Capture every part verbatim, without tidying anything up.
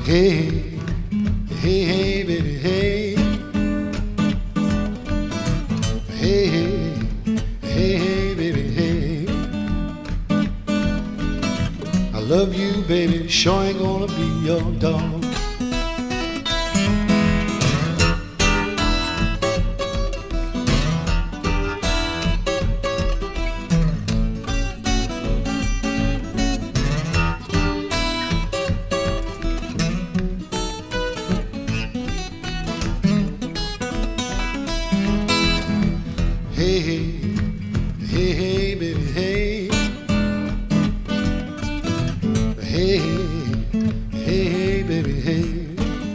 Hey, hey, hey, baby, hey. Hey, hey, hey, hey, baby, hey. I love you, baby, sure ain't gonna be your dog. Hey, hey, hey, hey, baby, hey. Hey, hey, hey, baby, hey.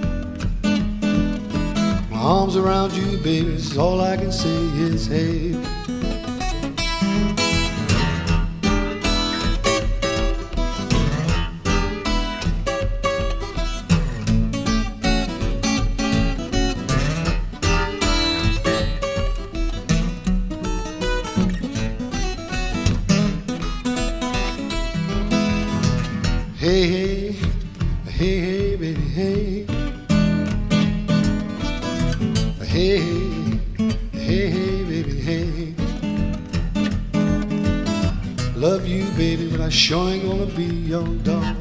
My arms around you, baby, is all I can say is hey. Hey, hey, hey, hey, baby, hey. Hey, hey, hey, baby, hey. Love you, baby, but I sure ain't gonna be your dog.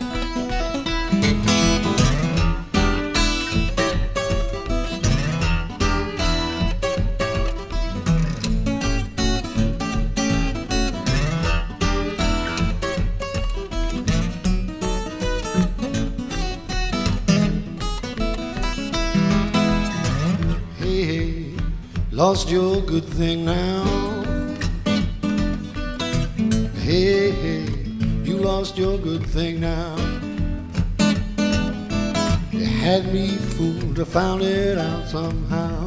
Lost your good thing now. Hey, hey, you lost your good thing now. You had me fooled, I found it out somehow.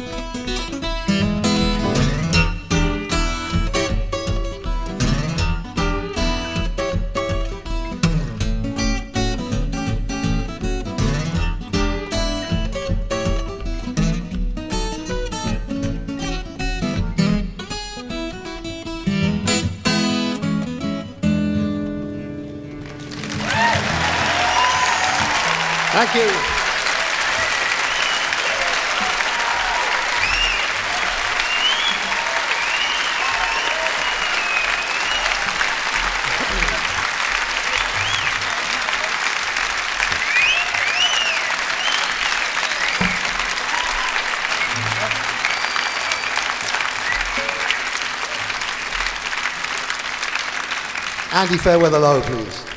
Thank you. Andy Fairweather Low, please.